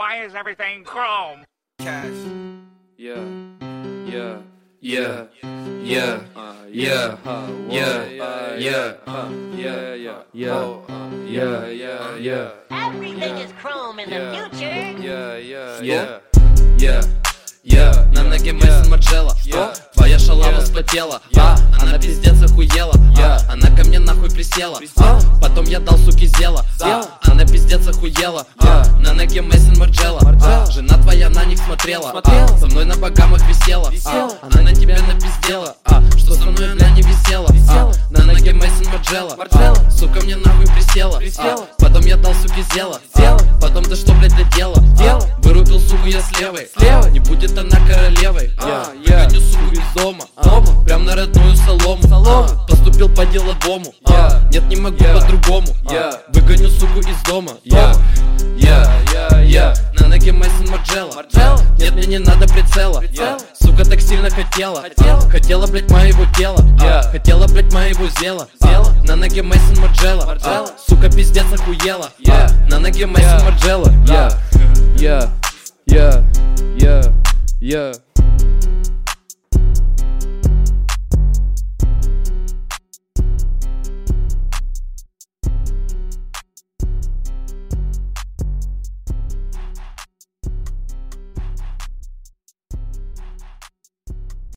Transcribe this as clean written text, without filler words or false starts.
Why is everything chrome? Cash. Yeah, yeah, yeah, yeah, yeah, yeah. Everything is chrome in the future. На ноге Мэйсон Марджелла. Твоя шалава вспотела. Она пиздец охуела. Она ко мне нахуй присела. Потом я дал суке зела. Она пиздец охуела. На ноге Мэйсон Марджелла. Жена твоя на них смотрела. Со мной на багамах висела. Она на тебя напиздела. Что со мной она не висела. На ноге Мэйсон Марджелла. Сука мне нахуй присела. Потом я дал суке зела. Потом ты что, блядь, для дела? Вырубил суку я с левой. Не будет она королевой. Выгоню суку из дома. Прям на родную солому. Поступил по-деловому. Нет, не могу по-другому. Выгоню суку из дома. На ноге Мэйсон Марджелла. Нет, мне не надо прицела. Сука так сильно хотела. Хотела, блядь, моего тела. Хотела, блядь, моего зела. На ноге Мэйсон Марджелла. Сука пиздец охуела. На ноге Мэйсон Марджелла. Yeah.